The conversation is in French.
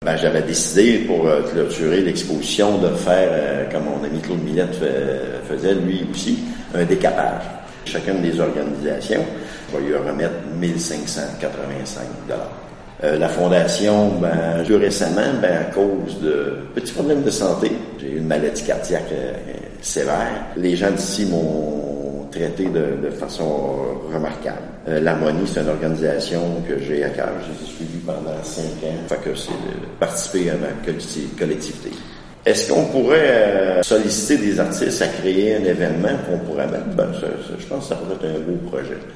j'avais décidé pour clôturer l'exposition de faire, comme mon ami Claude Millette faisait lui aussi, un décapage. Chacune des organisations va lui remettre 1585 $. La fondation, plus récemment, à cause de petits problèmes de santé, j'ai eu une maladie cardiaque sévère. Les gens d'ici m'ont traité de façon remarquable. L'Harmonie, c'est une organisation que j'ai à cœur. Je les ai suivis pendant 5 ans. Fait que c'est de participer à ma collectivité. Est-ce qu'on pourrait solliciter des artistes à créer un événement qu'on pourrait mettre? Je pense que ça pourrait être un beau projet.